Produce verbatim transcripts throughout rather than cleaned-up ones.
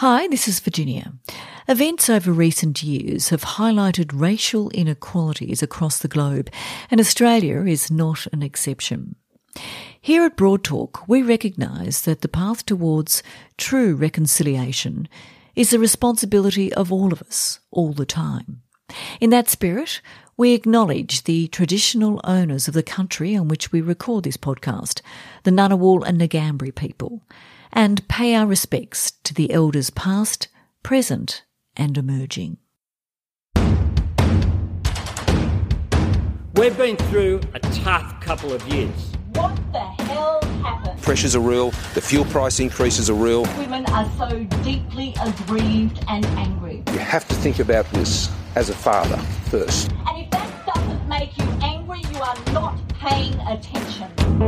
Hi, this is Virginia. Events over recent years have highlighted racial inequalities across the globe, and Australia is not an exception. Here at Broad Talk, we recognise that the path towards true reconciliation is the responsibility of all of us, all the time. In that spirit, we acknowledge the traditional owners of the country on which we record this podcast, the Ngunnawal and Ngambri people, and pay our respects to the elders past, present and emerging. We've been through a tough couple of years. What the hell happened? Pressures are real, the fuel price increases are real. Women are so deeply aggrieved and angry. You have to think about this as a father first. And if that doesn't make you angry, you are not paying attention.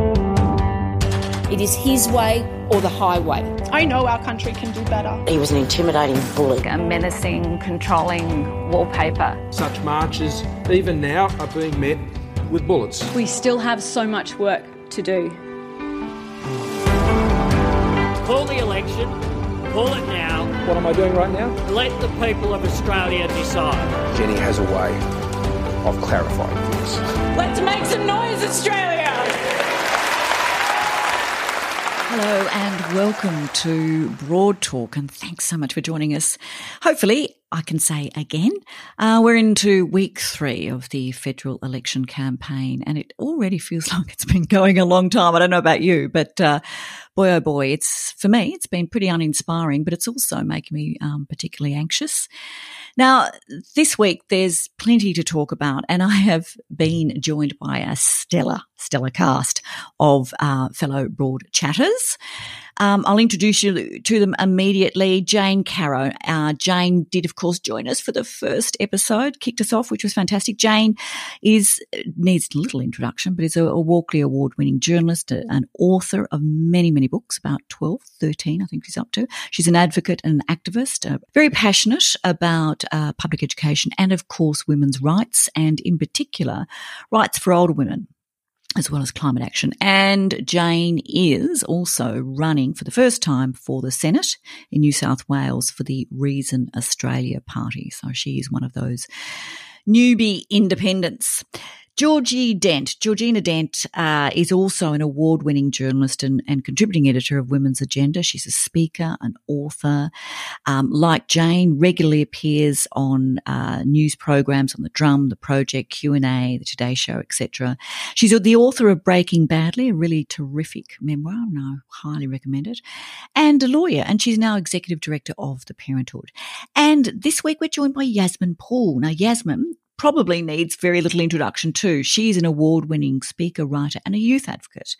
It is his way or the highway. I know our country can do better. He was an intimidating bully. A menacing, controlling wallpaper. Such marches, even now, are being met with bullets. We still have so much work to do. Call the election, call it now. What am I doing right now? Let the people of Australia decide. Jenny has a way of clarifying things. Let's make some noise, Australia! Hello and welcome to Broad Talk, and thanks so much for joining us. Hopefully, I can say again, uh, we're into week three of the federal election campaign, and it already feels like it's been going a long time. I don't know about you, but uh, boy, oh boy, it's for me, it's been pretty uninspiring, but it's also making me um, particularly anxious. Now, this week there's plenty to talk about, and I have been joined by a stellar, stellar cast of uh, fellow Broad chatters. Um, I'll introduce you to them immediately. Jane Caro. Uh, Jane did, of course, join us for the first episode, kicked us off, which was fantastic. Jane is needs a little introduction, but is a, a Walkley Award-winning journalist, a, an author of many, many books, about twelve, thirteen, I think she's up to. She's an advocate and an activist, uh, very passionate about uh, public education and, of course, women's rights, and in particular, rights for older women, as well as climate action. And Jane is also running for the first time for the Senate in New South Wales for the Reason Australia Party. So she is one of those newbie independents. Georgie Dent. Georgina Dent uh, is also an award-winning journalist and, and contributing editor of Women's Agenda. She's a speaker, an author. Um, like Jane, regularly appears on uh, news programs on The Drum, The Project, Q and A, The Today Show, et cetera. She's the author of Breaking Badly, a really terrific memoir. No, highly recommend it. And a lawyer, and she's now executive director of The Parenthood. And this week we're joined by Yasmin Poole. Now, Yasmin probably needs very little introduction too. She's an award-winning speaker, writer and a youth advocate.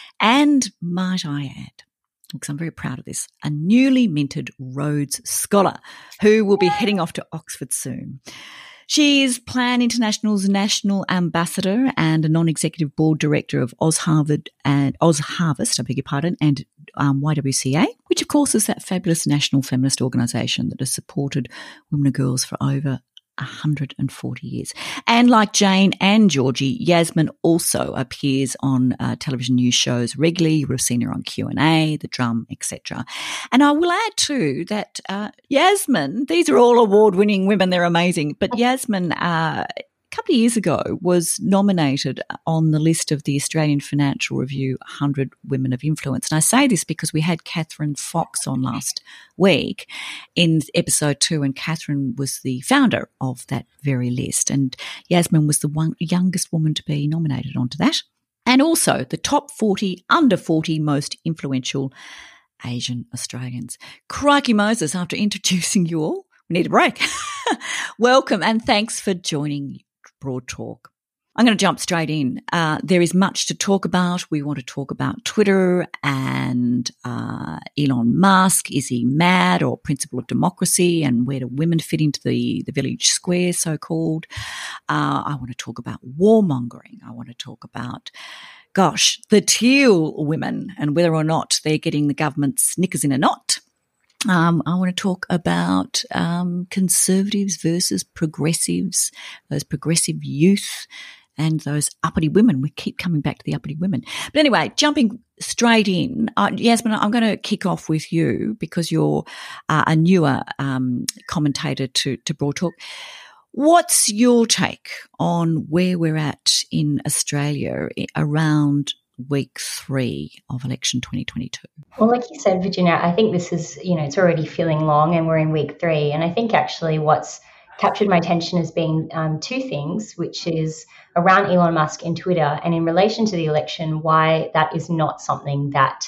And might I add, because I'm very proud of this, a newly minted Rhodes Scholar who will be heading off to Oxford soon. She is Plan International's national ambassador and a non-executive board director of Oz Harvard and Oz Harvest, I beg your pardon, and um, Y W C A, which of course is that fabulous national feminist organisation that has supported women and girls for over one hundred forty years. And like Jane and Georgie, Yasmin also appears on uh, television news shows regularly. You would have seen her on Q and A, The Drum, et cetera. And I will add too that uh, Yasmin, these are all award-winning women. They're amazing. But Yasmin, uh, a couple of years ago, was nominated on the list of the Australian Financial Review one hundred Women of Influence. And I say this because we had Catherine Fox on last week in episode two, and Catherine was the founder of that very list. And Yasmin was the one youngest woman to be nominated onto that. And also the top forty, under forty most influential Asian Australians. Crikey Moses, after introducing you all, we need a break. Welcome and thanks for joining Broad Talk. I'm going to jump straight in. Uh, there is much to talk about. We want to talk about Twitter and uh, Elon Musk. Is he mad, or principle of democracy, and where do women fit into the, the village square, so-called? Uh, I want to talk about warmongering. I want to talk about, gosh, the teal women and whether or not they're getting the government's knickers in a knot. Um, I want to talk about um, conservatives versus progressives, those progressive youth and those uppity women. We keep coming back to the uppity women. But anyway, jumping straight in, uh, Yasmin, I'm going to kick off with you because you're uh, a newer um, commentator to, to Broad Talk. What's your take on where we're at in Australia around week three of election twenty twenty-two? Well, like you said, Virginia, I think this is, you know, it's already feeling long and we're in week three. And I think actually what's captured my attention has been um, two things, which is around Elon Musk and Twitter, and in relation to the election, why that is not something that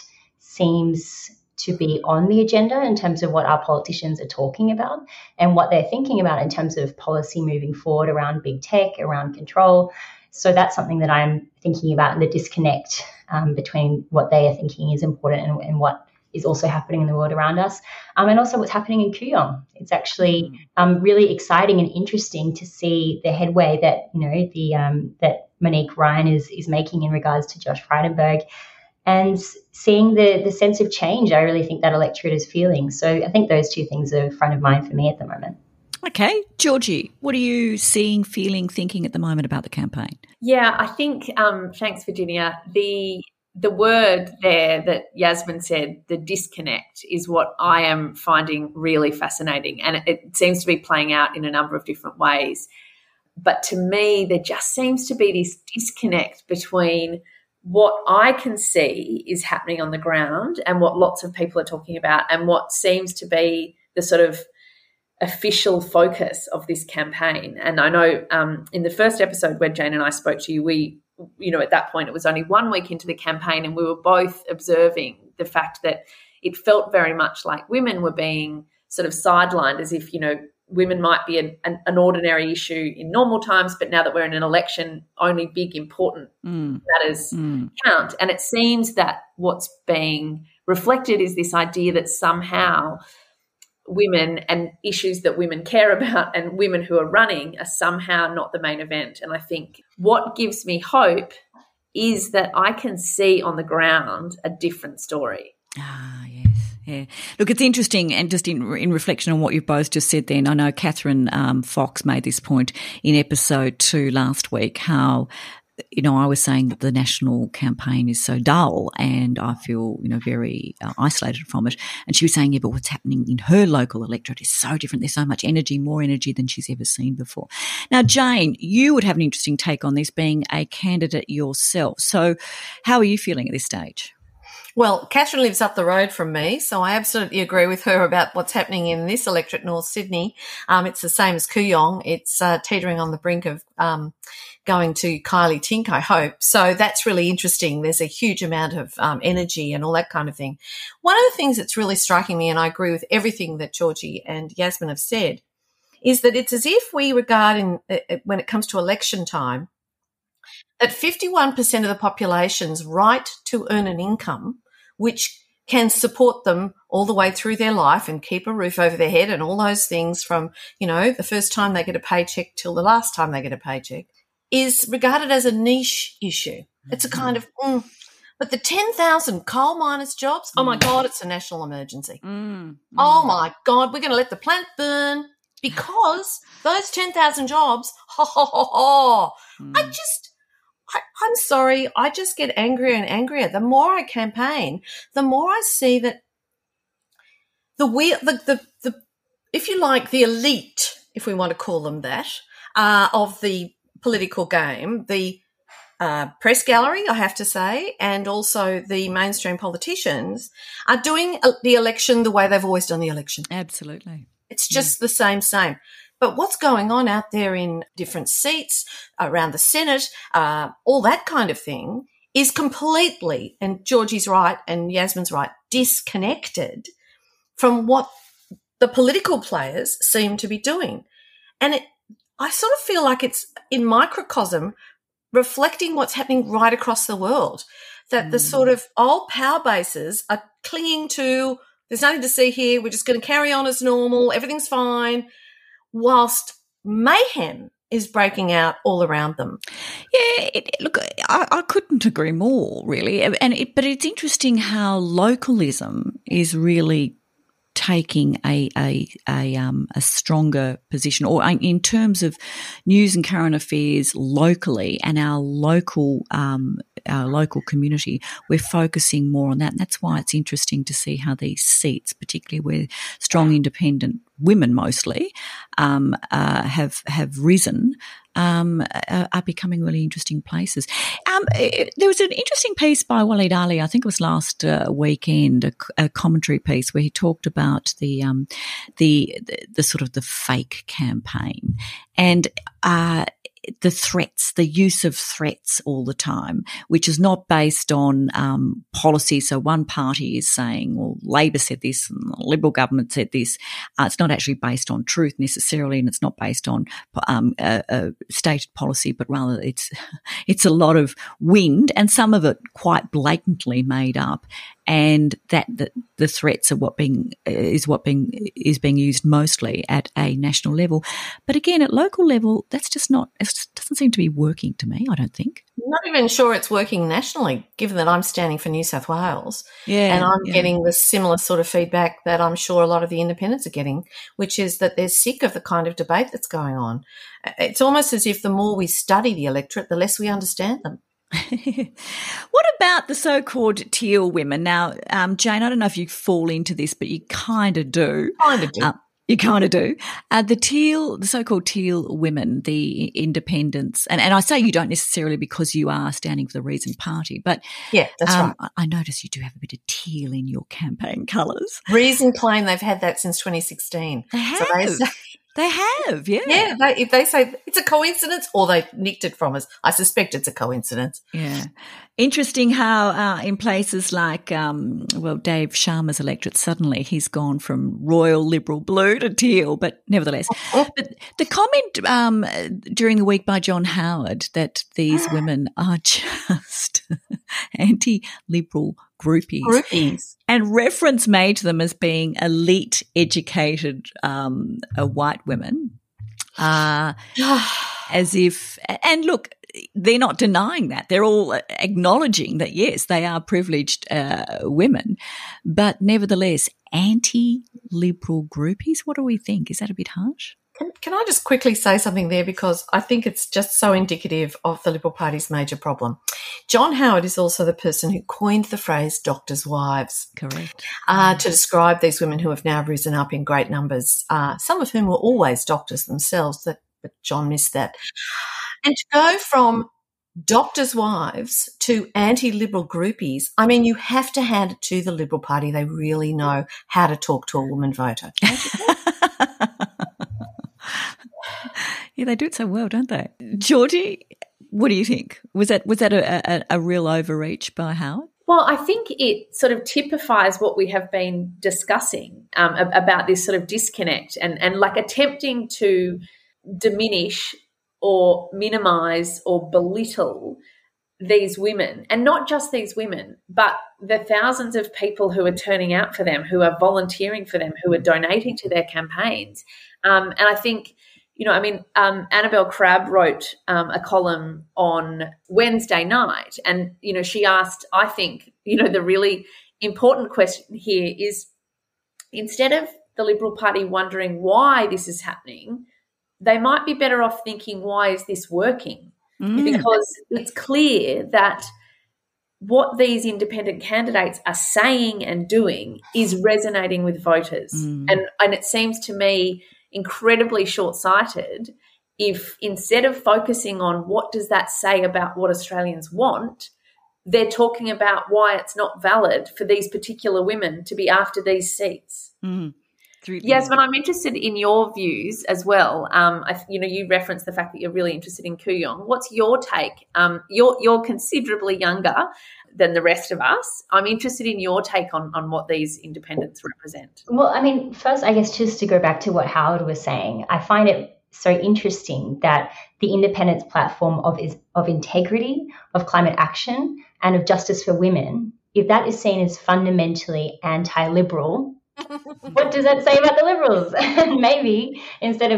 seems to be on the agenda in terms of what our politicians are talking about and what they're thinking about in terms of policy moving forward around big tech, around control. So that's something that I'm thinking about, and the disconnect um, between what they are thinking is important and, and what is also happening in the world around us, um, and also what's happening in Kooyong. It's actually um, really exciting and interesting to see the headway that, you know, the um, that Monique Ryan is is making in regards to Josh Frydenberg, and seeing the the sense of change I really think that electorate is feeling. So I think those two things are front of mind for me at the moment. Okay. Georgie, what are you seeing, feeling, thinking at the moment about the campaign? Yeah, I think, um, thanks, Virginia, the the word there that Yasmin said, the disconnect, is what I am finding really fascinating, and it, it seems to be playing out in a number of different ways. But to me, there just seems to be this disconnect between what I can see is happening on the ground and what lots of people are talking about and what seems to be the sort of official focus of this campaign. And I know um, in the first episode where Jane and I spoke to you, we, you know, at that point it was only one week into the campaign, and we were both observing the fact that it felt very much like women were being sort of sidelined, as if, you know, women might be an, an, an ordinary issue in normal times, but now that we're in an election, only big, important mm. matters mm. count. And it seems that what's being reflected is this idea that somehow women and issues that women care about and women who are running are somehow not the main event. And I think what gives me hope is that I can see on the ground a different story. Ah, yes. Yeah. Look, it's interesting, and just in in reflection on what you've both just said then, I know Catherine um, Fox made this point in episode two last week, how, you know, I was saying that the national campaign is so dull and I feel, you know, very uh, isolated from it. And she was saying, yeah, but what's happening in her local electorate is so different. There's so much energy, more energy than she's ever seen before. Now, Jane, you would have an interesting take on this, being a candidate yourself. So how are you feeling at this stage? Well, Catherine lives up the road from me, so I absolutely agree with her about what's happening in this electorate, North Sydney. Um, it's the same as Kooyong. It's uh, teetering on the brink of um, going to Kylie Tink, I hope. So that's really interesting. There's a huge amount of um, energy and all that kind of thing. One of the things that's really striking me, and I agree with everything that Georgie and Yasmin have said, is that it's as if we regard, in, uh, when it comes to election time, that fifty-one percent of the population's right to earn an income which can support them all the way through their life and keep a roof over their head and all those things from, you know, the first time they get a paycheck till the last time they get a paycheck, is regarded as a niche issue. Mm-hmm. It's a kind of, mm. but the ten thousand coal miners' jobs, oh, my God, it's a national emergency. Mm. Oh, my God, we're going to let the plant burn because those ten thousand jobs, ho, ho, ho, ho. Mm. I just... I, I'm sorry, I just get angrier and angrier. The more I campaign, the more I see that the the the, the if you like, the elite, if we want to call them that, uh, of the political game, the uh, press gallery, I have to say, and also the mainstream politicians are doing the election the way they've always done the election. Absolutely. It's just mm. the same, same. But what's going on out there in different seats, around the Senate, uh, all that kind of thing, is completely, and Georgie's right and Yasmin's right, disconnected from what the political players seem to be doing. And it, I sort of feel like it's in microcosm reflecting what's happening right across the world, that mm. the sort of old power bases are clinging to, there's nothing to see here, we're just going to carry on as normal, everything's fine, whilst mayhem is breaking out all around them. Yeah, it, look, I, I couldn't agree more, really. And it, but it's interesting how localism is really taking a a a, um, a stronger position, or in terms of news and current affairs locally and our local um, our local community, we're focusing more on that. And that's why it's interesting to see how these seats, particularly where strong independent women mostly um, uh, have have risen, um, are, are becoming really interesting places. Um, it, there was an interesting piece by Waleed Ali, I think it was last uh, weekend, a, a commentary piece where he talked about the um, the, the the sort of the fake campaign and uh, the threats, the use of threats all the time, which is not based on um, policy. So one party is saying, well, Labor said this and the Liberal government said this. Uh, it's not actually based on truth necessarily, and it's not based on um, a, a stated policy, but rather it's it's a lot of wind, and some of it quite blatantly made up. And that the, the threats are what being is what being is being used mostly at a national level, but again at local level, that's just not. It doesn't seem to be working to me. I don't think. I'm not even sure it's working nationally, given that I'm standing for New South Wales, yeah, and I'm yeah. getting the similar sort of feedback that I'm sure a lot of the independents are getting, which is that they're sick of the kind of debate that's going on. It's almost as if the more we study the electorate, the less we understand them. What about the so-called teal women? Now, um, Jane, I don't know if you fall into this, but you kind of do. Kind of do. Uh, you kind of do. Uh, the teal, the so-called teal women, the independents, and, and I say you don't necessarily because you are standing for the Reason Party, but yeah, that's um, right. I notice you do have a bit of teal in your campaign colours. Reason claim they've had that since twenty sixteen. They have. So they say, They have, yeah. Yeah, they, if they say it's a coincidence or they've nicked it from us, I suspect it's a coincidence. Yeah. Interesting how uh, in places like, um, well, Dave Sharma's electorate, suddenly he's gone from royal Liberal blue to teal, but nevertheless. But the comment um, during the week by John Howard that these women are just anti-Liberal groupies. Groupies. And reference made to them as being elite, educated um, uh, white women, uh, as if – and look, they're not denying that. They're all acknowledging that, yes, they are privileged uh, women, but nevertheless, anti-Liberal groupies, what do we think? Is that a bit harsh? Can, can I just quickly say something there, because I think it's just so indicative of the Liberal Party's major problem. John Howard is also the person who coined the phrase doctors' wives. Correct. Uh, to describe these women who have now risen up in great numbers, uh, some of whom were always doctors themselves, that, but John missed that. And to go from doctors' wives to anti-Liberal groupies, I mean, you have to hand it to the Liberal Party. They really know how to talk to a woman voter. Yeah, they do it so well, don't they? Georgie, what do you think? Was that was that a, a, a real overreach by Howard? Well, I think it sort of typifies what we have been discussing um, about this sort of disconnect and, and like attempting to diminish or minimise or belittle these women, and not just these women, but the thousands of people who are turning out for them, who are volunteering for them, who are donating to their campaigns. Um, and I think, you know, I mean, um, Annabelle Crabb wrote um, a column on Wednesday night, and, you know, she asked, I think, you know, the really important question here is, instead of the Liberal Party wondering why this is happening, they might be better off thinking, why is this working? Mm. Because it's clear that what these independent candidates are saying and doing is resonating with voters. Mm. And, and it seems to me incredibly short-sighted if, instead of focusing on what does that say about what Australians want, they're talking about why it's not valid for these particular women to be after these seats. Mm. Yes, but I'm interested in your views as well. Um, I, you know, you referenced the fact that you're really interested in Kooyong. What's your take? Um, you're you're considerably younger than the rest of us. I'm interested in your take on on what these independents represent. Well, I mean, first, I guess just to go back to what Howard was saying, I find it so interesting that the independents platform of is of integrity, of climate action, and of justice for women, if that is seen as fundamentally anti-liberal, what does that say about the Liberals? And maybe instead of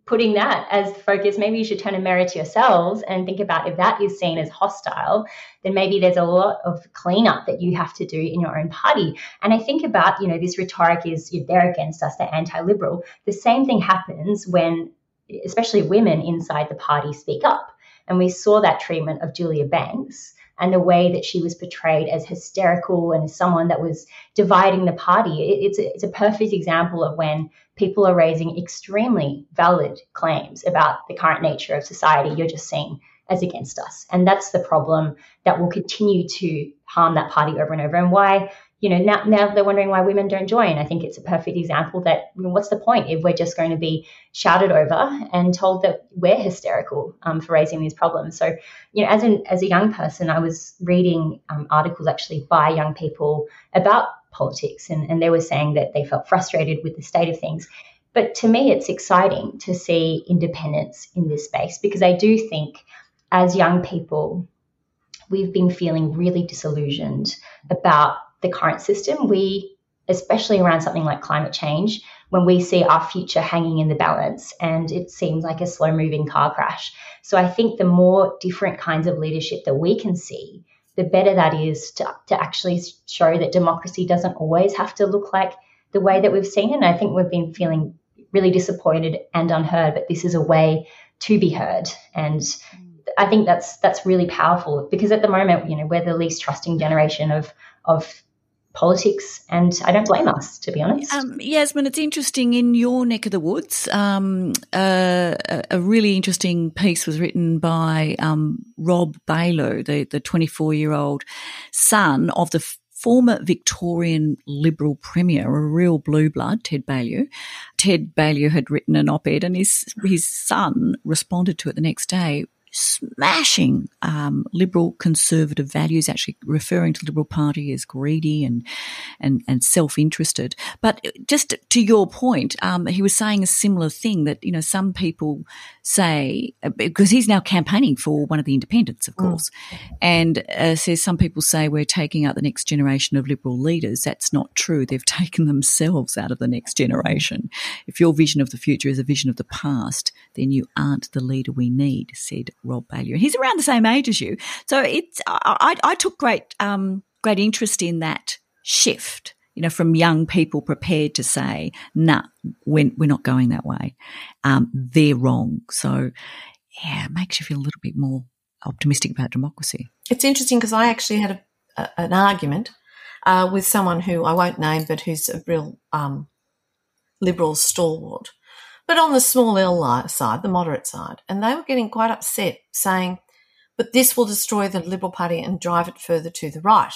putting that as the focus, maybe you should turn a mirror to yourselves and think about if that is seen as hostile, then maybe there's a lot of cleanup that you have to do in your own party. And I think about, you know, this rhetoric is they're against us, they're anti-liberal. The same thing happens when, especially women inside the party, speak up. And we saw that treatment of Julia Banks and the way that she was portrayed as hysterical and as someone that was dividing the party. It, it's, a, it's a perfect example of when people are raising extremely valid claims about the current nature of society. You're just seeing as against us. And that's the problem that will continue to harm that party over and over. And why, you know, now, now they're wondering why women don't join. I think it's a perfect example that, I mean, what's the point if we're just going to be shouted over and told that we're hysterical um, for raising these problems? So, you know, as, an, as a young person, I was reading um, articles actually by young people about politics, and, and they were saying that they felt frustrated with the state of things. But to me, it's exciting to see independence in this space, because I do think as young people, we've been feeling really disillusioned about the current system. We, especially around something like climate change, when we see our future hanging in the balance and it seems like a slow moving car crash. So I think the more different kinds of leadership that we can see, the better that is to, to actually show that democracy doesn't always have to look like the way that we've seen it. And I think we've been feeling really disappointed and unheard, but this is a way to be heard. And I think that's that's really powerful, because at the moment, you know, we're the least trusting generation of of politics, and I don't blame us, to be honest. Um, Yasmin, it's interesting, in your neck of the woods, um, uh, a, a really interesting piece was written by um, Rob Baillieu, the, the twenty-four-year-old son of the former Victorian Liberal Premier, a real blue blood, Ted Baillieu. Ted Baillieu had written an op-ed, and his, his son responded to it the next day, smashing um, liberal conservative values, actually referring to the Liberal Party as greedy and and, and self-interested. But just to your point, um, he was saying a similar thing, that, you know, some people say, because he's now campaigning for one of the independents, of course, mm. and uh, says some people say we're taking out the next generation of Liberal leaders. That's not true. They've taken themselves out of the next generation. If your vision of the future is a vision of the past, then you aren't the leader we need, said Rob Baillieu. He's around the same age as you. So it's, I, I took great, um, great interest in that shift, you know, from young people prepared to say, nah, we're, we're not going that way. Um, they're wrong. So, yeah, it makes you feel a little bit more optimistic about democracy. It's interesting because I actually had a, a, an argument uh, with someone who I won't name, but who's a real um, Liberal stalwart, but on the small L side, the moderate side. And they were getting quite upset, saying, but this will destroy the Liberal Party and drive it further to the right.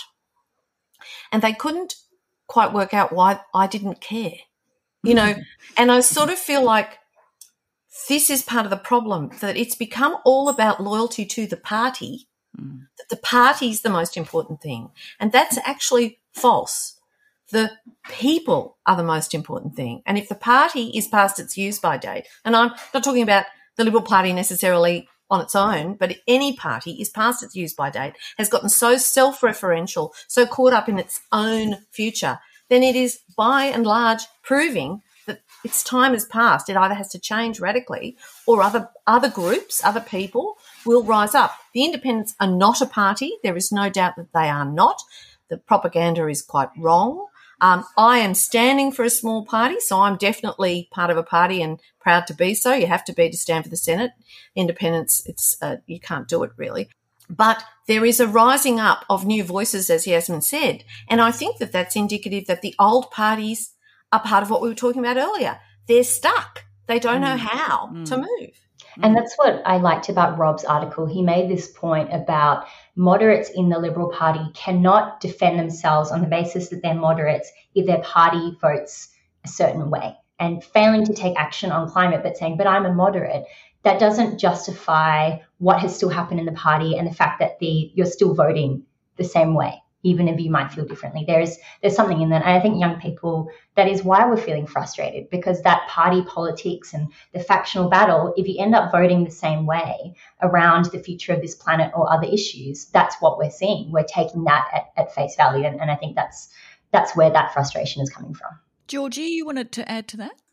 And they couldn't quite work out why I didn't care, you know. And I sort of feel like this is part of the problem, that it's become all about loyalty to the party, mm. that the party's the most important thing. And that's actually false. The people are the most important thing. And if the party is past its use-by date, and I'm not talking about the Liberal Party necessarily on its own, but any party is past its use-by date, has gotten so self-referential, so caught up in its own future, then it is by and large proving that its time has passed. It either has to change radically, or other other groups, other people will rise up. The independents are not a party. There is no doubt that they are not. The propaganda is quite wrong. Um, I am standing for a small party, so I'm definitely part of a party and proud to be so. You have to be to stand for the Senate. Independence, it's uh, you can't do it really. But there is a rising up of new voices, as Yasmin said, and I think that that's indicative that the old parties are part of what we were talking about earlier. They're stuck. They don't know how mm. to move. And that's what I liked about Rob's article. He made this point about moderates in the Liberal Party cannot defend themselves on the basis that they're moderates if their party votes a certain way, and failing to take action on climate, but saying, but I'm a moderate. That doesn't justify what has still happened in the party and the fact that the you're still voting the same way, even if you might feel differently. There's there's something in that. And I think young people, that is why we're feeling frustrated, because that party politics and the factional battle, if you end up voting the same way around the future of this planet or other issues, that's what we're seeing. We're taking that at, at face value. And, and I think that's that's where that frustration is coming from. Georgie, you wanted to add to that?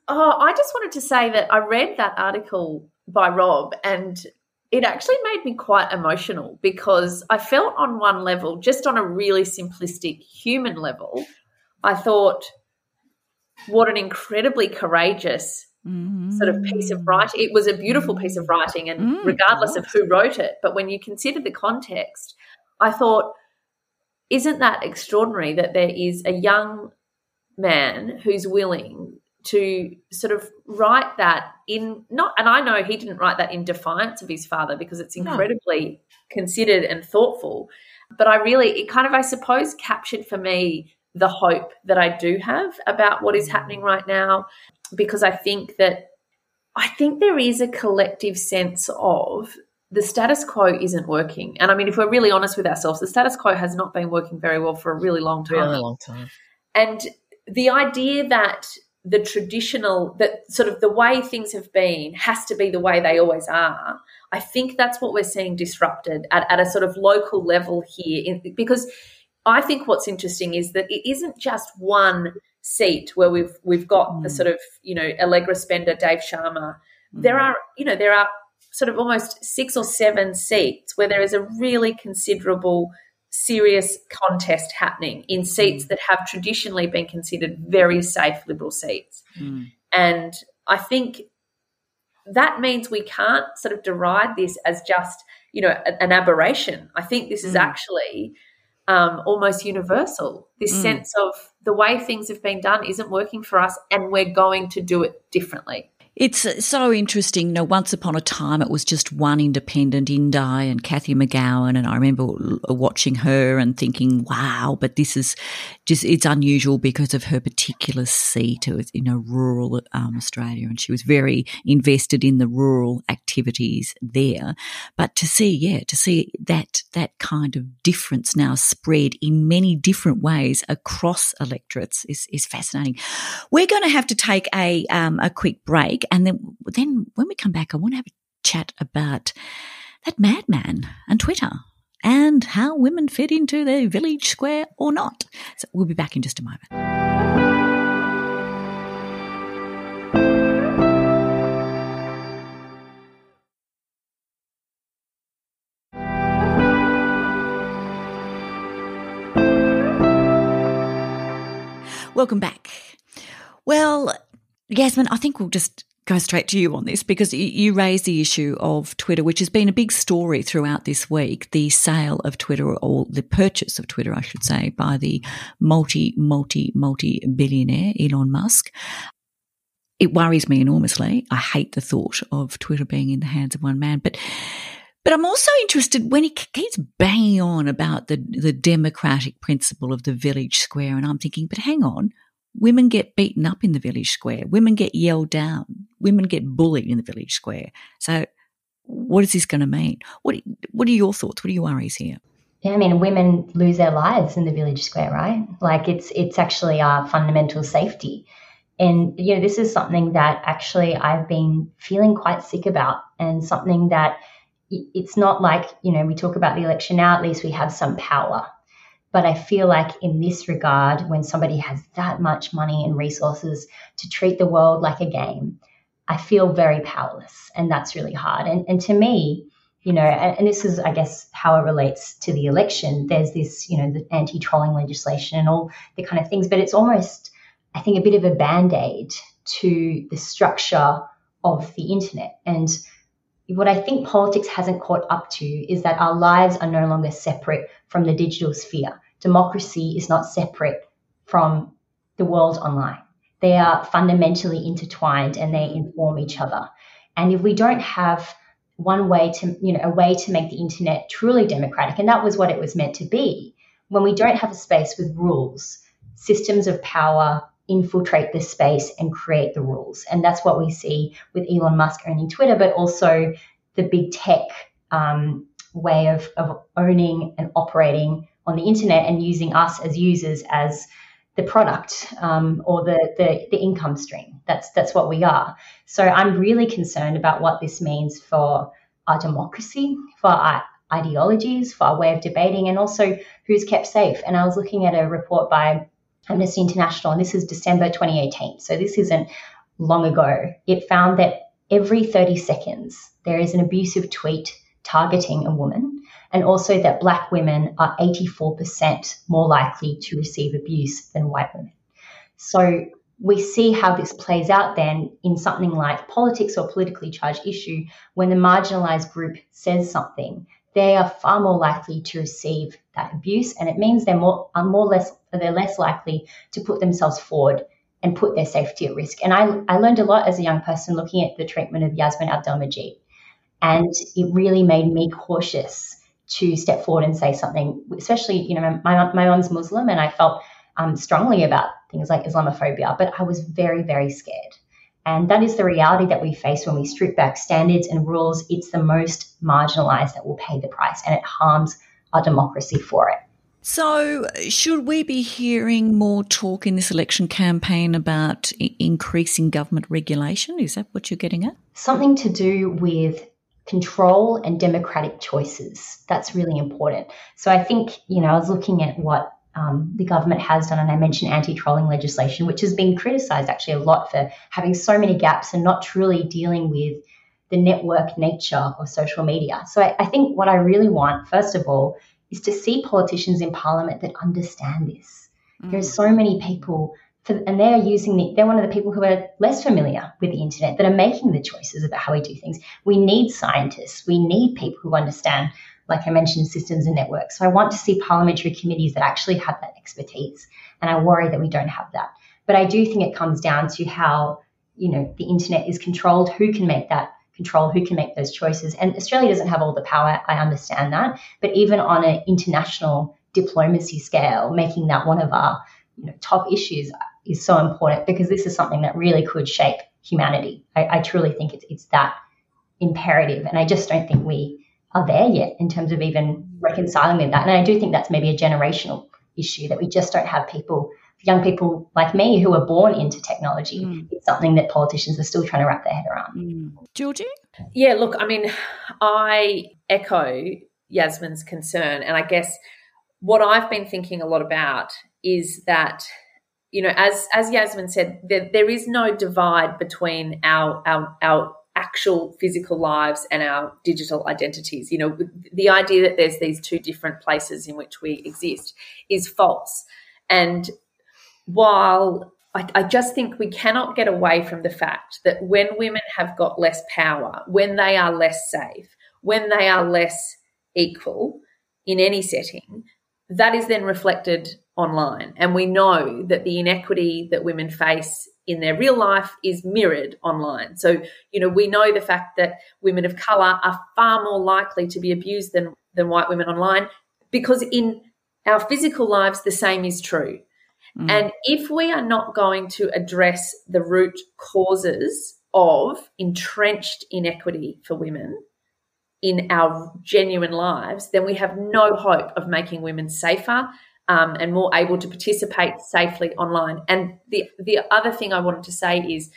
Oh, I just wanted to say that I read that article by Rob and it actually made me quite emotional because I felt on one level, just on a really simplistic human level, I thought, what an incredibly courageous mm. sort of piece of writing. It was a beautiful piece of writing, and mm, regardless of who wrote it, but when you consider the context, I thought, isn't that extraordinary that there is a young man who's willing to sort of write that in not, and I know he didn't write that in defiance of his father because it's incredibly no. considered and thoughtful, but I really, it kind of, I suppose, captured for me the hope that I do have about what is happening right now, because I think that, I think there is a collective sense of the status quo isn't working. And I mean, if we're really honest with ourselves, the status quo has not been working very well for a really long time. Really long time. And the idea that the traditional, that sort of the way things have been has to be the way they always are, I think that's what we're seeing disrupted at, at a sort of local level here. In, because I think what's interesting is that it isn't just one seat where we've we've got mm. the sort of, you know, Allegra Spender, Dave Sharma. Mm. There are, you know, there are sort of almost six or seven seats where there is a really considerable serious contest happening in seats mm. that have traditionally been considered very safe Liberal seats. Mm. And I think that means we can't sort of deride this as just, you know, an aberration. I think this is mm. actually um, almost universal, this mm. sense of the way things have been done isn't working for us and we're going to do it differently. It's so interesting. You know, once upon a time it was just one independent, Indi and Cathy McGowan, and I remember watching her and thinking, wow, but this is just, it's unusual because of her particular seat in a rural um, Australia, and she was very invested in the rural activities there. But to see, yeah, to see that that kind of difference now spread in many different ways across electorates is, is fascinating. We're going to have to take a um, a quick break. And then, then when we come back, I want to have a chat about that madman and Twitter and how women fit into the village square or not. So we'll be back in just a moment. Welcome back. Well, Yasmin, I think we'll just go straight to you on this because you raised the issue of Twitter, which has been a big story throughout this week, the sale of Twitter, or the purchase of Twitter, I should say, by the multi, multi, multi-billionaire Elon Musk. It worries me enormously. I hate the thought of Twitter being in the hands of one man, but But I'm also interested when he keeps banging on about the, the democratic principle of the village square, and I'm thinking, but hang on, women get beaten up in the village square, women get yelled down, women get bullied in the village square. So what is this going to mean? What What are your thoughts? What are your worries here? Yeah, I mean, women lose their lives in the village square, right? Like it's it's actually our fundamental safety. And, you know, this is something that actually I've been feeling quite sick about, and something that it's not like, you know, we talk about the election now, at least we have some power. But I feel like in this regard, when somebody has that much money and resources to treat the world like a game, I feel very powerless, and that's really hard. And, and to me, you know, and, and this is, I guess, how it relates to the election. There's this, you know, the anti-trolling legislation and all the kind of things, but it's almost, I think, a bit of a band-aid to the structure of the internet. And what I think politics hasn't caught up to is that our lives are no longer separate from the digital sphere. Democracy is not separate from the world online. They are fundamentally intertwined and they inform each other. And if we don't have one way to, you know, a way to make the internet truly democratic, and that was what it was meant to be, when we don't have a space with rules, systems of power infiltrate this space and create the rules. And that's what we see with Elon Musk owning Twitter, but also the big tech um, way of, of owning and operating on the internet and using us as users as the product um, or the, the the income stream. That's that's what we are. So I'm really concerned about what this means for our democracy, for our ideologies, for our way of debating, and also who's kept safe. And I was looking at a report by Amnesty International, and this is December twenty eighteen. So this isn't long ago, it found that every thirty seconds there is an abusive tweet targeting a woman, and also that Black women are eighty-four percent more likely to receive abuse than white women. So we see how this plays out then in something like politics or politically charged issue. When the marginalized group says something, they are far more likely to receive that abuse, and it means they're more are more less they're less likely to put themselves forward and put their safety at risk. And I, I learned a lot as a young person looking at the treatment of Yasmin Abdelmajid, and it really made me cautious to step forward and say something. Especially, you know, my my mum's Muslim, and I felt um, strongly about things like Islamophobia, but I was very, very scared. And that is the reality that we face when we strip back standards and rules. It's the most marginalized that will pay the price, and it harms our democracy for it. So should we be hearing more talk in this election campaign about I- increasing government regulation? Is that what you're getting at? Something to do with control and democratic choices. That's really important. So I think, you know, I was looking at what Um, the government has done, and I mentioned anti-trolling legislation, which has been criticised actually a lot for having so many gaps and not truly dealing with the network nature of social media. So I, I think what I really want, first of all, is to see politicians in Parliament that understand this. Mm. There are so many people, for, and they're using the, they're one of the people who are less familiar with the internet that are making the choices about how we do things. We need scientists. We need people who understand, like I mentioned, systems and networks. So I want to see parliamentary committees that actually have that expertise. And I worry that we don't have that. But I do think it comes down to how, you know, the internet is controlled, who can make that control, who can make those choices. And Australia doesn't have all the power. I understand that. But even on an international diplomacy scale, making that one of our, you know, top issues is so important, because this is something that really could shape humanity. I, I truly think it's, it's that imperative. And I just don't think we are there yet in terms of even reconciling with that. And I do think that's maybe a generational issue, that we just don't have people, young people like me who are born into technology. Mm. It's something that politicians are still trying to wrap their head around. Mm. Georgie? Yeah, look, I mean, I echo Yasmin's concern, and I guess what I've been thinking a lot about is that, you know, as as Yasmin said, there, there is no divide between our our our actual physical lives and our digital identities. You know, the idea that there's these two different places in which we exist is false. And while I, I just think we cannot get away from the fact that when women have got less power, when they are less safe, when they are less equal in any setting, that is then reflected online. And we know that the inequity that women face in their real life is mirrored online. So, you know, we know the fact that women of colour are far more likely to be abused than, than white women online, because in our physical lives, the same is true. Mm. And if we are not going to address the root causes of entrenched inequity for women in our genuine lives, then we have no hope of making women safer um, and more able to participate safely online. And the, the other thing I wanted to say is,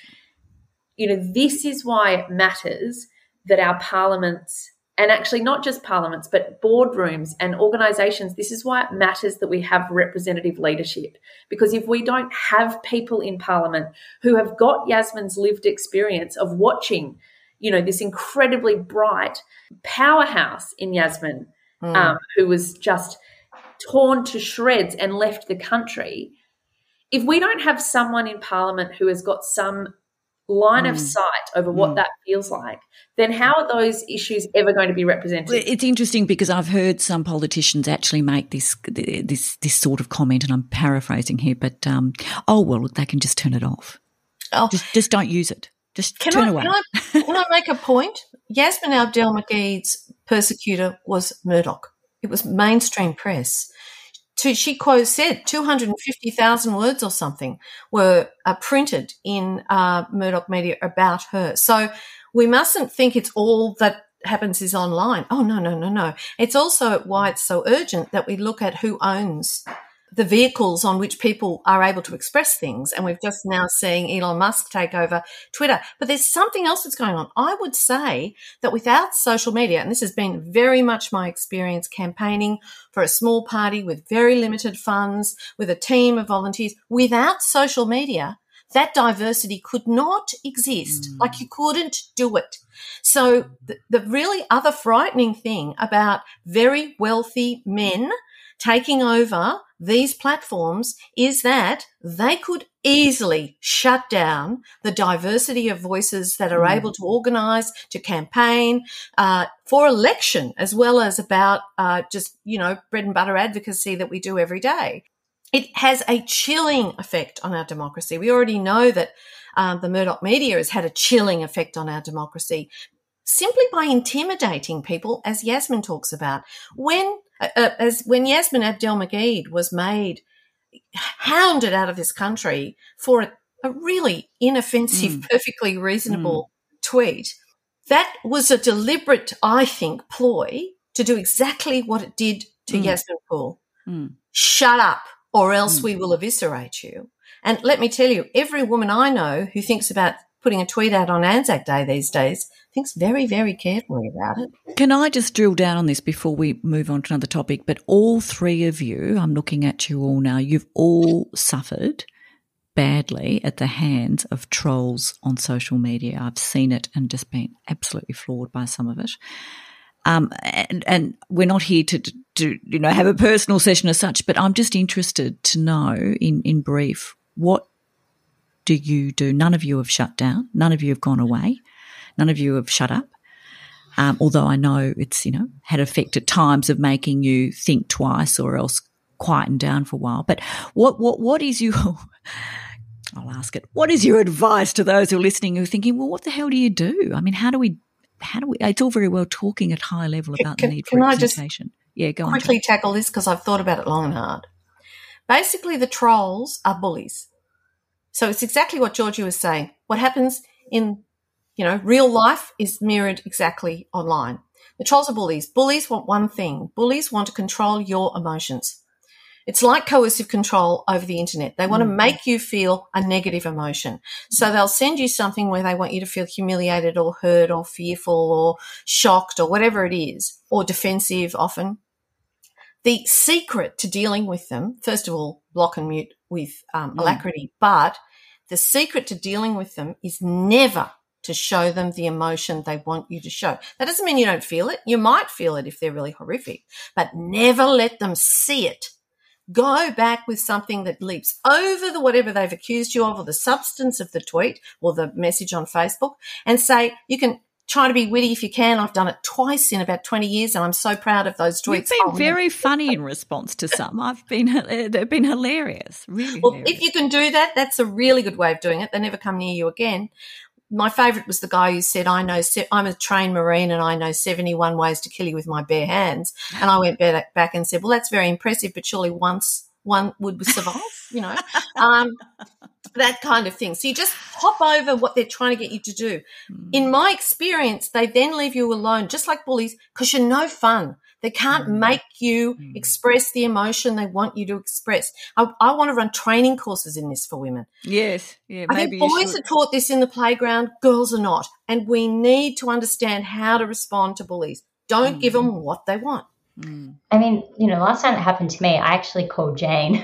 you know, this is why it matters that our parliaments, and actually not just parliaments, but boardrooms and organisations, this is why it matters that we have representative leadership. Because if we don't have people in Parliament who have got Yasmin's lived experience of watching, you know, this incredibly bright powerhouse in Yasmin, mm. um, who was just torn to shreds and left the country, if we don't have someone in Parliament who has got some line mm. of sight over what mm. that feels like, then how are those issues ever going to be represented? Well, it's interesting because I've heard some politicians actually make this this this sort of comment, and I'm paraphrasing here, but um, oh well, look, they can just turn it off. Oh, just, just don't use it. Just can turn I, away. Can I, can I make a point? Yasmin Abdelmajid's persecutor was Murdoch. It was mainstream press. To, she quote said two hundred fifty thousand words or something were uh, printed in uh, Murdoch media about her. So we mustn't think it's all that happens is online. Oh, no, no, no, no. It's also why it's so urgent that we look at who owns the vehicles on which people are able to express things. And we've just now seen Elon Musk take over Twitter. But there's something else that's going on. I would say that without social media, and this has been very much my experience campaigning for a small party with very limited funds, with a team of volunteers, without social media, that diversity could not exist. Mm. Like you couldn't do it. So the, the really other frightening thing about very wealthy men taking over these platforms is that they could easily shut down the diversity of voices that are mm. able to organise, to campaign uh, for election, as well as about uh, just, you know, bread and butter advocacy that we do every day. It has a chilling effect on our democracy. We already know that um, the Murdoch media has had a chilling effect on our democracy simply by intimidating people, as Yasmin talks about. When Uh, as when Yasmin Abdel-Magid was made, hounded out of this country for a, a really inoffensive, mm. perfectly reasonable mm. tweet, that was a deliberate, I think, ploy to do exactly what it did to mm. Yasmin Poole. Mm. Shut up or else mm. we will eviscerate you. And let me tell you, every woman I know who thinks about putting a tweet out on Anzac Day these days thinks very, very carefully about it. Can I just drill down on this before we move on to another topic? But all three of you, I'm looking at you all now, you've all suffered badly at the hands of trolls on social media. I've seen it and just been absolutely floored by some of it. Um, and, and we're not here to, to, you know, have a personal session as such, but I'm just interested to know in, in brief, what do you do? None of you have shut down. None of you have gone away. None of you have shut up, um, although I know it's, you know, had effect at times of making you think twice or else quieten down for a while. But what what what is your – I'll ask it. What is your advice to those who are listening who are thinking, well, what the hell do you do? I mean, how do we – how do we – it's all very well talking at high level about can, the need for can representation. I just yeah, go quickly on, tackle this because I've thought about it long and hard. Basically, the trolls are bullies. So it's exactly what Georgie was saying. What happens in – you know, real life is mirrored exactly online. The trolls are bullies. Bullies want one thing. Bullies want to control your emotions. It's like coercive control over the internet. They want mm. to make you feel a negative emotion. So they'll send you something where they want you to feel humiliated or hurt or fearful or shocked or whatever it is, or defensive often. The secret to dealing with them, first of all, block and mute with um, mm. alacrity, but the secret to dealing with them is never to show them the emotion they want you to show. That doesn't mean you don't feel it. You might feel it if they're really horrific, but never let them see it. Go back with something that leaps over the whatever they've accused you of or the substance of the tweet or the message on Facebook and say, you can try to be witty if you can. I've done it twice in about twenty years and I'm so proud of those tweets. You've been very funny in response to some. I've been, they've been hilarious, really Well, hilarious. If you can do that, that's a really good way of doing it. They never come near you again. My favourite was the guy who said, I know, I'm a trained Marine and I know seventy-one ways to kill you with my bare hands. And I went back and said, well, that's very impressive, but surely once one would survive, you know, um, that kind of thing. So you just hop over what they're trying to get you to do. Mm. In my experience, they then leave you alone, just like bullies, because you're no fun. They can't mm. make you mm. express the emotion they want you to express. I, I want to run training courses in this for women. Yes, yeah, I maybe think boys are taught this in the playground, girls are not. And we need to understand how to respond to bullies. Don't mm. give them what they want. Mm. I mean, you know, last time it happened to me, I actually called Jane.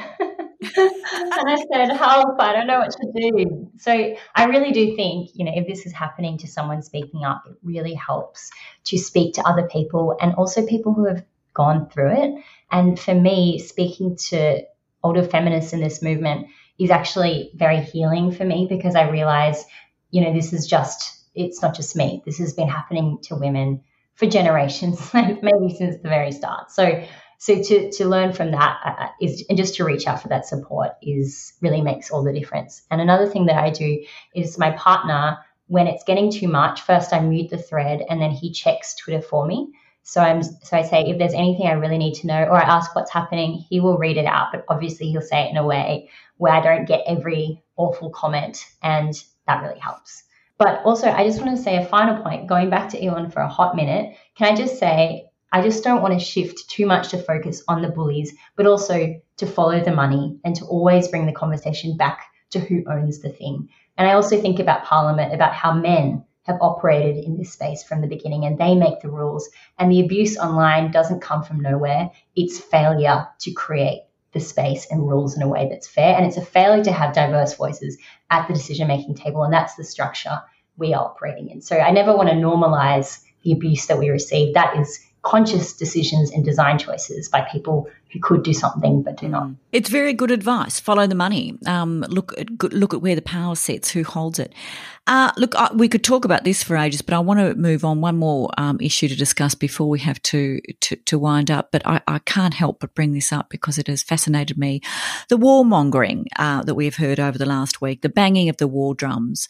And I said, help, I don't know what to do. So I really do think, you know, if this is happening to someone speaking up, it really helps to speak to other people and also people who have gone through it. And for me, speaking to older feminists in this movement is actually very healing for me because I realize, you know, this is just, it's not just me. This has been happening to women for generations, maybe since the very start. So So to to learn from that uh, is, and just to reach out for that support is really makes all the difference. And another thing that I do is my partner, when it's getting too much, first I mute the thread and then he checks Twitter for me. So I'm so I say if there's anything I really need to know or I ask what's happening, he will read it out. But obviously he'll say it in a way where I don't get every awful comment, and that really helps. But also I just want to say a final point, going back to Elon for a hot minute. Can I just say, I just don't want to shift too much to focus on the bullies, but also to follow the money and to always bring the conversation back to who owns the thing. And I also think about Parliament, about how men have operated in this space from the beginning and they make the rules. And the abuse online doesn't come from nowhere. It's failure to create the space and rules in a way that's fair. And it's a failure to have diverse voices at the decision-making table, and that's the structure we are operating in. So I never want to normalize the abuse that we receive. That is conscious decisions and design choices by people who could do something but do not. It's very good advice. Follow the money. Um, look at look at where the power sits, who holds it. Uh, look, I, we could talk about this for ages, but I want to move on. One more um, issue to discuss before we have to to, to wind up. But I, I can't help but bring this up because it has fascinated me. The warmongering uh, that we have heard over the last week, the banging of the war drums.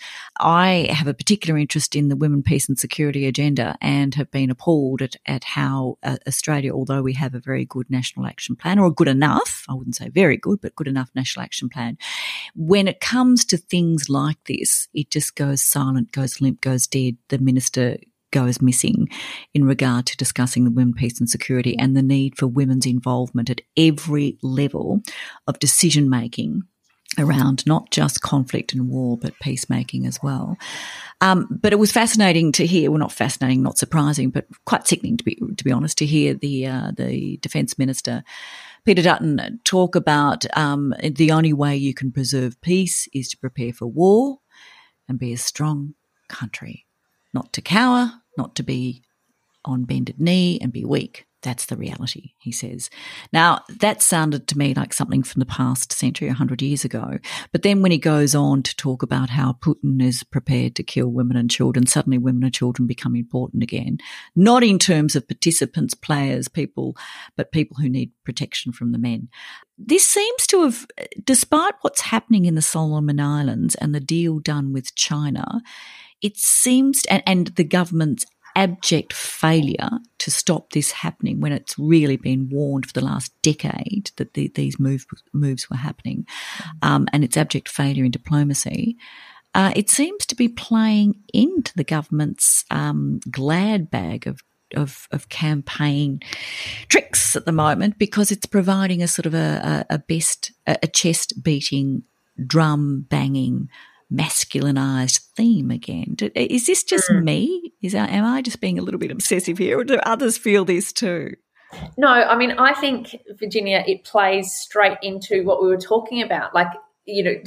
I have a particular interest in the women, peace and security agenda and have been appalled at, at how uh, Australia, although we have a very good national action plan, or good enough, I wouldn't say very good, but good enough national action plan. When it comes to things like this, it just goes silent, goes limp, goes dead. The minister goes missing in regard to discussing the women, peace and security and the need for women's involvement at every level of decision making around not just conflict and war, but peacemaking as well. Um, but it was fascinating to hear, well, not fascinating, not surprising, but quite sickening to be to be honest, to hear the uh, the Defence Minister, Peter Dutton, talk about um, the only way you can preserve peace is to prepare for war and be a strong country, not to cower, not to be on bended knee and be weak. That's the reality, he says. Now, that sounded to me like something from the past century, one hundred years ago. But then when he goes on to talk about how Putin is prepared to kill women and children, suddenly women and children become important again, not in terms of participants, players, people, but people who need protection from the men. This seems to have, despite what's happening in the Solomon Islands and the deal done with China, it seems, and, and the government's abject failure to stop this happening when it's really been warned for the last decade that the, these move, moves were happening, um, and its abject failure in diplomacy, uh, it seems to be playing into the government's um, glad bag of, of of campaign tricks at the moment, because it's providing a sort of a, a, a best a chest beating, drum banging, masculinized theme again. Is this just mm. me? Is I, am I just being a little bit obsessive here, or do others feel this too? No, I mean, I think, Virginia, it plays straight into what we were talking about. Like, you know,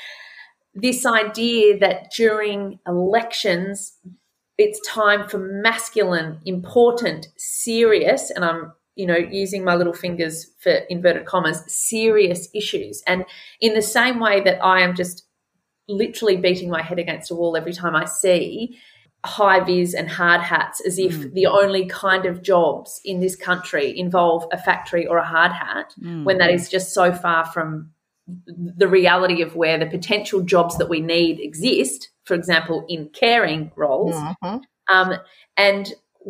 this idea that during elections, it's time for masculine, important, serious, and I'm, you know, using my little fingers for inverted commas, serious issues. And in the same way that I am just literally beating my head against a wall every time I see high vis and hard hats, as if mm. the only kind of jobs in this country involve a factory or a hard hat, mm. when that is just so far from the reality of where the potential jobs that we need exist, for example, in caring roles. Mm-hmm. Um, and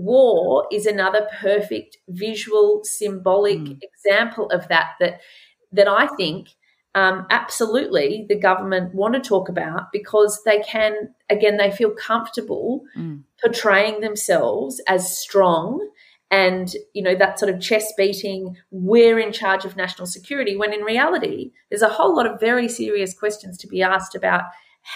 war is another perfect visual, symbolic mm. example of that, that, that I think Um, absolutely the government want to talk about, because they can, again, they feel comfortable mm. portraying themselves as strong and, you know, that sort of chest beating, we're in charge of national security, when in reality there's a whole lot of very serious questions to be asked about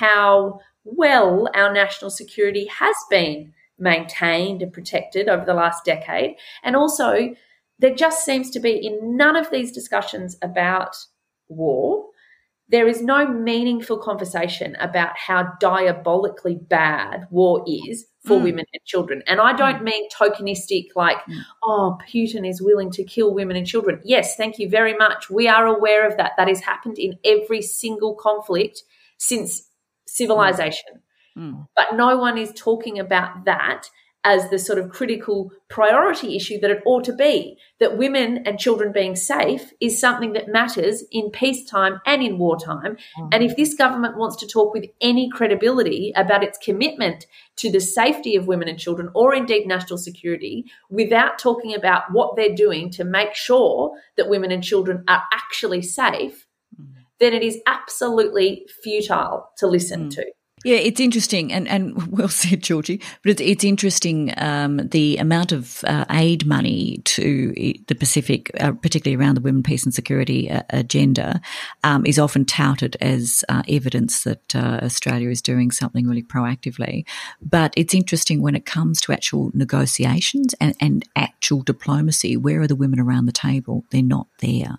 how well our national security has been maintained and protected over the last decade. And also there just seems to be, in none of these discussions about war, there is no meaningful conversation about how diabolically bad war is for mm. women and children. And I don't mean tokenistic, like, mm. oh, Putin is willing to kill women and children. Yes, thank you very much. We are aware of that. That has happened in every single conflict since civilization. Mm. But no one is talking about that as the sort of critical priority issue that it ought to be, that women and children being safe is something that matters in peacetime and in wartime. Mm. And if this government wants to talk with any credibility about its commitment to the safety of women and children, or indeed national security, without talking about what they're doing to make sure that women and children are actually safe, mm. then it is absolutely futile to listen mm. to. Yeah, it's interesting, and, and well said, Georgie, but it's, it's interesting um, the amount of uh, aid money to the Pacific, uh, particularly around the women, peace and security uh, agenda, um, is often touted as uh, evidence that uh, Australia is doing something really proactively. But it's interesting when it comes to actual negotiations and, and actual diplomacy, where are the women around the table? They're not there.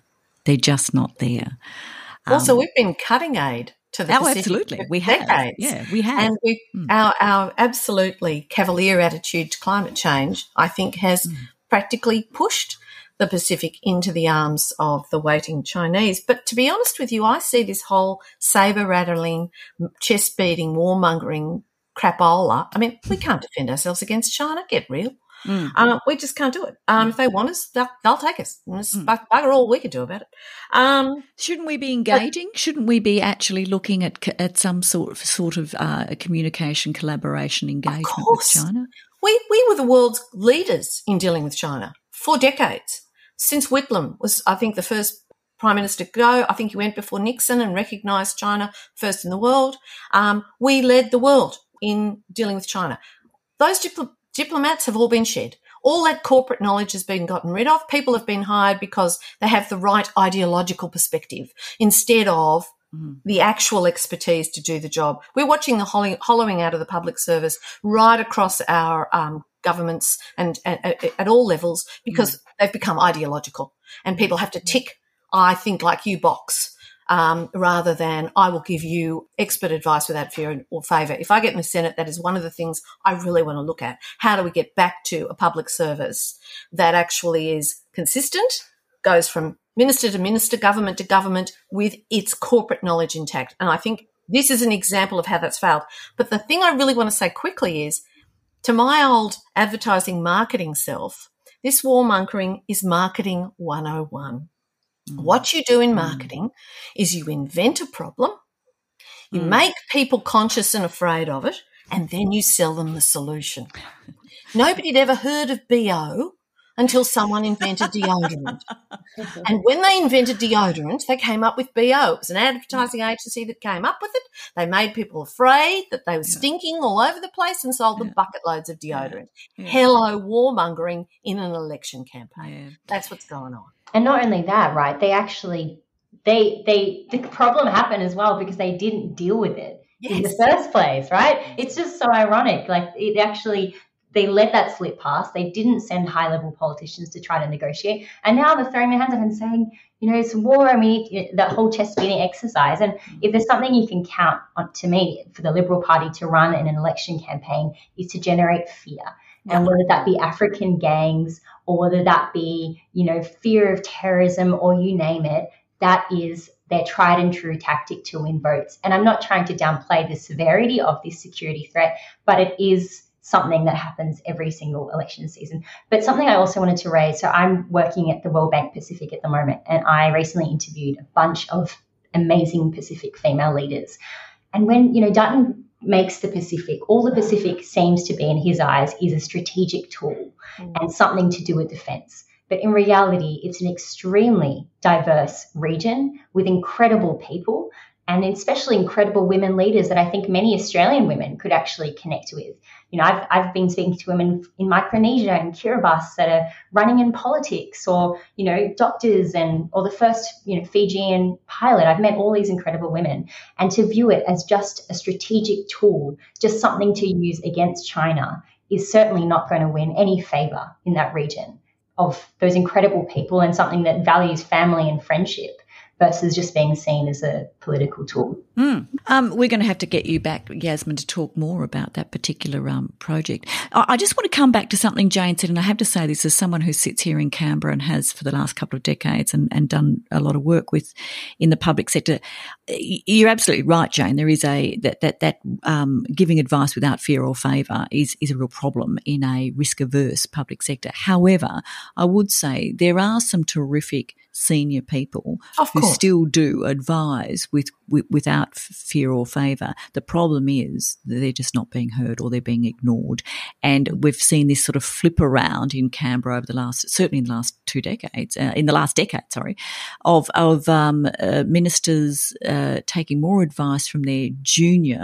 They're just not there. Also, Um, we've been cutting aid to the oh, Pacific absolutely. for We have. decades. Yeah, we have. And we, mm. our, our absolutely cavalier attitude to climate change, I think, has mm. practically pushed the Pacific into the arms of the waiting Chinese. But to be honest with you, I see this whole saber-rattling, chest-beating, warmongering crapola. I mean, we can't defend ourselves against China. Get real. Mm. Um, we just can't do it. Um, if they want us, they'll, they'll take us. It's mm. bugger all we could do about it. Um, Shouldn't we be engaging? But, Shouldn't we be actually looking at at some sort of sort of uh, communication, collaboration, engagement with China? We we were the world's leaders in dealing with China for decades. Since Whitlam was, I think, the first Prime Minister to go. I think he went before Nixon and recognised China first in the world. Um, we led the world in dealing with China. Those dipl- diplomats have all been shed. All that corporate knowledge has been gotten rid of. People have been hired because they have the right ideological perspective instead of mm. the actual expertise to do the job. We're watching the hollow- hollowing out of the public service right across our um, governments and, and, and at all levels because mm. they've become ideological and people have to tick, I think like you box. Um, rather than I will give you expert advice without fear or favour. If I get in the Senate, that is one of the things I really want to look at. How do we get back to a public service that actually is consistent, goes from minister to minister, government to government, with its corporate knowledge intact? And I think this is an example of how that's failed. But the thing I really want to say quickly is, to my old advertising marketing self, this warmongering is marketing one oh one. What you do in marketing is you invent a problem, you mm. make people conscious and afraid of it, and then you sell them the solution. Nobody had ever heard of B O until someone invented deodorant. And when they invented deodorant, they came up with B O. It was an advertising agency that came up with it. They made people afraid that they were yeah. stinking all over the place and sold them yeah. bucket loads of deodorant. Yeah. Yeah. Hello, warmongering in an election campaign. Yeah. That's what's going on. And not only that, right, they actually, they, they, the problem happened as well because they didn't deal with it yes. in the first place, right? It's just so ironic. Like it actually, they let that slip past. They didn't send high-level politicians to try to negotiate. And now they're throwing their hands up and saying, you know, it's war. I mean, that whole chest-beating exercise. And if there's something you can count on, to me, for the Liberal Party to run in an election campaign is to generate fear. And whether that be African gangs or whether that be, you know, fear of terrorism or you name it, that is their tried and true tactic to win votes. And I'm not trying to downplay the severity of this security threat, but it is something that happens every single election season. But something I also wanted to raise, so I'm working at the World Bank Pacific at the moment, and I recently interviewed a bunch of amazing Pacific female leaders. And when, you know, Dutton makes the Pacific, all the Pacific seems to be in his eyes is a strategic tool mm. and something to do with defense. But in reality, it's an extremely diverse region with incredible people and especially incredible women leaders that I think many Australian women could actually connect with. You know, I've I've been speaking to women in Micronesia and Kiribati that are running in politics, or, you know, doctors and or the first, you know, Fijian pilot. I've met all these incredible women, and to view it as just a strategic tool, just something to use against China, is certainly not going to win any favor in that region of those incredible people and something that values family and friendship versus just being seen as a political tool. Mm. Um, we're going to have to get you back, Yasmin, to talk more about that particular um, project. I, I just want to come back to something Jane said, and I have to say this as someone who sits here in Canberra and has for the last couple of decades and, and done a lot of work with in the public sector. You're absolutely right, Jane. There is a that that that um, giving advice without fear or favour is is a real problem in a risk-averse public sector. However, I would say there are some terrific senior people who still do advise with, with without fear or favour. The problem is that they're just not being heard or they're being ignored. And we've seen this sort of flip around in Canberra over the last, certainly in the last two decades, uh, in the last decade, sorry, of of um, uh, ministers uh, taking more advice from their junior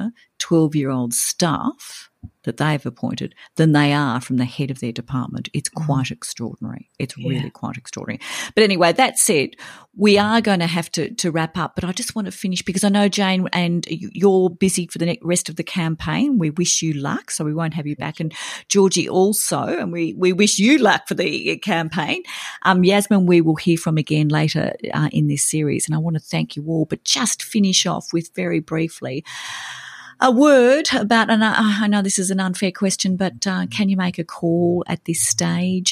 twelve-year-old staff that they've appointed than they are from the head of their department. It's quite extraordinary. It's yeah. really quite extraordinary. But anyway, that said, we are going to have to, to wrap up, but I just want to finish because I know, Jane, and you're busy for the rest of the campaign. We wish you luck, so we won't have you back. And Georgie also, and we, we wish you luck for the campaign. Um, Yasmin, we will hear from again later uh, in this series, and I want to thank you all. But just finish off with very briefly a word about, and I know this is an unfair question, but uh, can you make a call at this stage?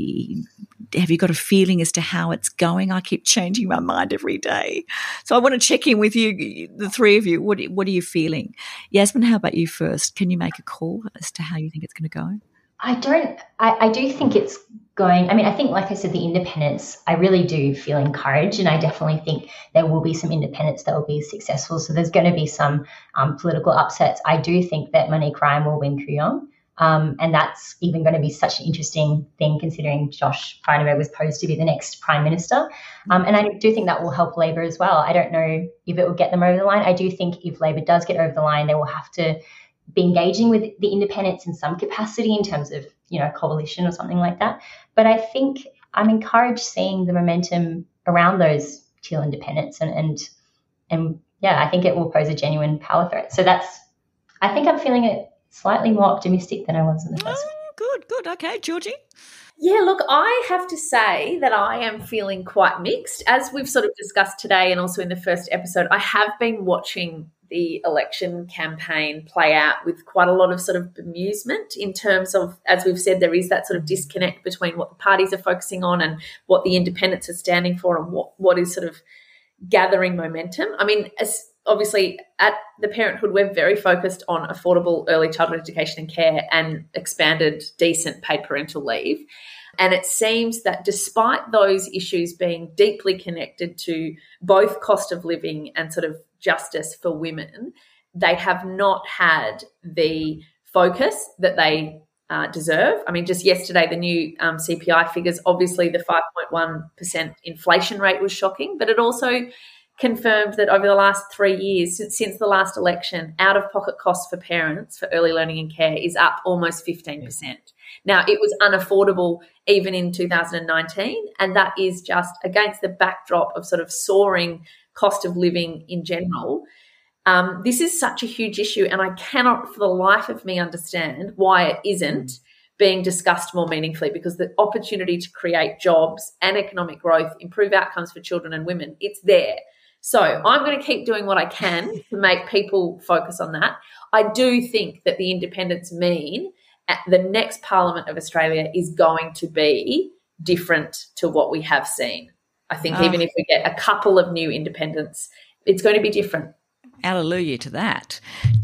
Have you got a feeling as to how it's going? I keep changing my mind every day. So I want to check in with you, the three of you. What, what are you feeling? Yasmin, how about you first? Can you make a call as to how you think it's going to go? I don't, I, I do think it's going, I mean, I think, like I said, the independents, I really do feel encouraged, and I definitely think there will be some independents that will be successful. So there's going to be some um, political upsets. I do think that Monique Ryan will win Kooyong, um, and that's even going to be such an interesting thing considering Josh Frydenberg was posed to be the next Prime Minister. Um, and I do think that will help Labor as well. I don't know if it will get them over the line. I do think if Labor does get over the line, they will have to be engaging with the independents in some capacity in terms of, you know, coalition or something like that. But I think I'm encouraged seeing the momentum around those Teal independents, and and and yeah, I think it will pose a genuine power threat. So that's, I think I'm feeling it slightly more optimistic than I was in the first oh, week. Good, good. Okay, Georgie? Yeah, look, I have to say that I am feeling quite mixed. As we've sort of discussed today and also in the first episode, I have been watching the election campaign play out with quite a lot of sort of bemusement in terms of, as we've said, there is that sort of disconnect between what the parties are focusing on and what the independents are standing for and what, what is sort of gathering momentum. I mean, as obviously at the Parenthood, we're very focused on affordable early childhood education and care and expanded decent paid parental leave. And it seems that despite those issues being deeply connected to both cost of living and sort of justice for women, they have not had the focus that they uh, deserve. I mean, just yesterday, the new um, C P I figures, obviously the five point one percent inflation rate was shocking, but it also confirmed that over the last three years, since, since the last election, out-of-pocket costs for parents for early learning and care is up almost fifteen percent. Now, it was unaffordable even in two thousand nineteen, and that is just against the backdrop of sort of soaring cost of living in general. Um, this is such a huge issue, and I cannot for the life of me understand why it isn't being discussed more meaningfully, because the opportunity to create jobs and economic growth, improve outcomes for children and women, it's there. So I'm going to keep doing what I can to make people focus on that. I do think that the independents mean at the next Parliament of Australia is going to be different to what we have seen. I think oh. even if we get a couple of new independents, it's going to be different. Hallelujah to that.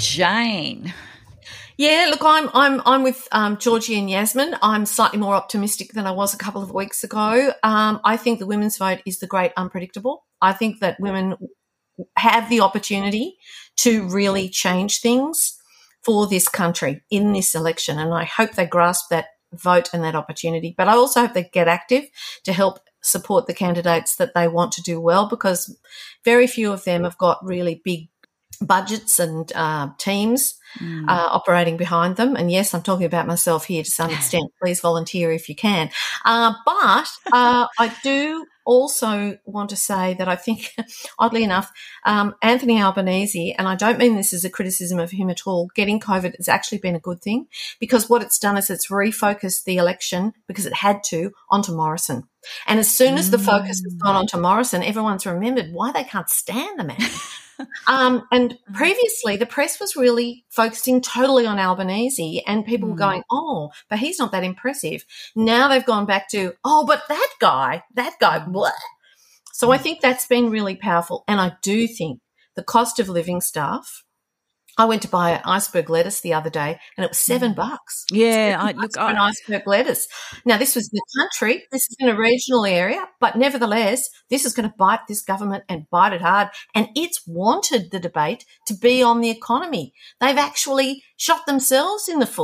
Jane. Yeah, look, I'm I'm I'm with um, Georgie and Yasmin. I'm slightly more optimistic than I was a couple of weeks ago. Um, I think the women's vote is the great unpredictable. I think that women have the opportunity to really change things for this country in this election, and I hope they grasp that vote and that opportunity. But I also hope they get active to help support the candidates that they want to do well, because very few of them have got really big budgets and uh, teams mm. uh, operating behind them. And yes, I'm talking about myself here to some extent. Please volunteer if you can. Uh, but uh, I do also want to say that I think, oddly enough, um, Anthony Albanese, and I don't mean this as a criticism of him at all, getting COVID has actually been a good thing, because what it's done is it's refocused the election, because it had to, onto Morrison. And as soon as the focus has gone onto Morrison, everyone's remembered why they can't stand the man. Um, and previously the press was really focusing totally on Albanese, and people mm. were going, oh, but he's not that impressive. Now they've gone back to, oh, but that guy, that guy, blah. So I think that's been really powerful. And I do think the cost of living stuff, I went to buy an iceberg lettuce the other day and it was seven bucks. Yeah, seven I bucks look for an I, iceberg lettuce. Now, this was in the country. This is in a regional area, but nevertheless, this is going to bite this government and bite it hard. And it's wanted the debate to be on the economy. They've actually shot themselves in the foot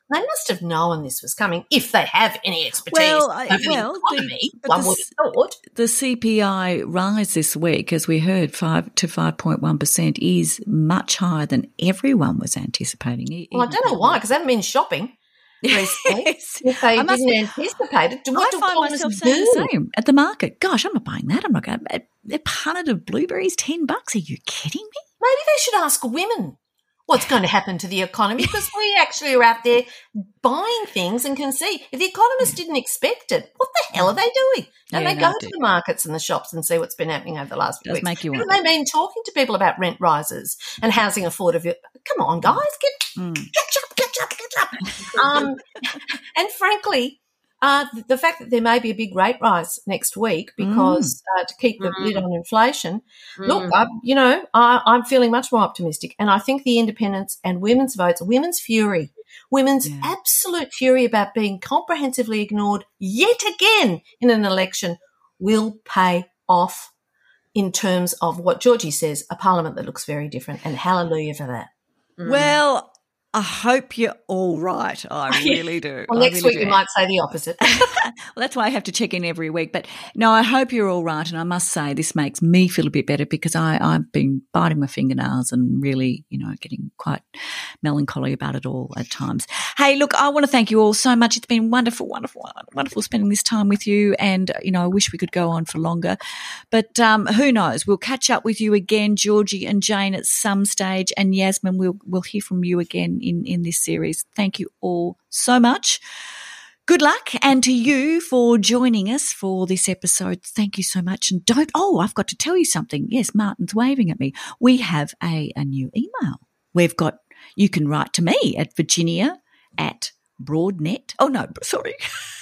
They must have known this was coming, if they have any expertise well, over I, well, the economy, the, one the, would have thought. The C P I rise this week, as we heard, five to five point one percent is much higher than everyone was anticipating. Well, I don't know why, because I haven't been shopping recently. Yes. If they didn't be, anticipate it, what I do find myself do? saying the same at the market. Gosh, I'm not buying that. I'm not going to. A punnet of blueberries, ten bucks. Are you kidding me? Maybe they should ask women what's going to happen to the economy, because we actually are out there buying things and can see. If the economists didn't expect it, what the hell are they doing? Don't Yeah, they no, go to the markets and the shops and see what's been happening over the last few Does weeks? make you Haven't wonder. they been talking to people about rent rises and housing affordability? Come on, guys, get Mm. catch up, catch up, catch up. Um, and frankly, uh, the fact that there may be a big rate rise next week because mm. uh, to keep the mm. lid on inflation, mm. look, I, you know, I, I'm feeling much more optimistic. And I think the independents and women's votes, women's fury, women's yeah. absolute fury about being comprehensively ignored yet again in an election will pay off in terms of what Georgie says, a parliament that looks very different. And hallelujah for that. Mm. Well, I hope you're all right. I really do. Well, I next really week do. we might say the opposite. Well, that's why I have to check in every week. But no, I hope you're all right. And I must say this makes me feel a bit better because I, I've been biting my fingernails and really, you know, getting quite melancholy about it all at times. Hey, look, I want to thank you all so much. It's been wonderful, wonderful, wonderful spending this time with you. And, you know, I wish we could go on for longer. But um, who knows? We'll catch up with you again, Georgie and Jane, at some stage. And Yasmin, we'll, we'll hear from you again in, in this series. Thank you all so much. Good luck, and to you for joining us for this episode. Thank you so much. And don't, oh, I've got to tell you something. Yes, Martin's waving at me. We have a, a new email. We've got, you can write to me at Virginia at Broadnet. Oh, no, sorry.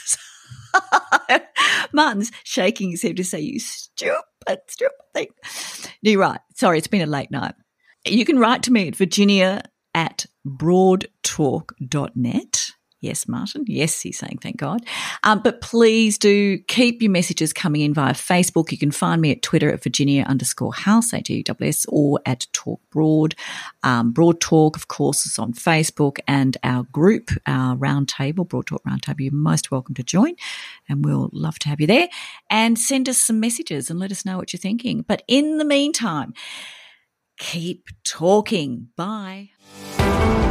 Martin's shaking his head to say, you stupid, stupid thing. You're right. Sorry, it's been a late night. You can write to me at Virginia at broadtalk dot net. Yes, Martin. Yes, he's saying thank God. Um, but please do keep your messages coming in via Facebook. You can find me at Twitter at Virginia underscore House, H U S S, or at Talk Broad. Um, Broad Talk, of course, is on Facebook, and our group, our roundtable, Broad Talk Roundtable, you're most welcome to join, and we'll love to have you there. And send us some messages and let us know what you're thinking. But in the meantime, keep talking. Bye.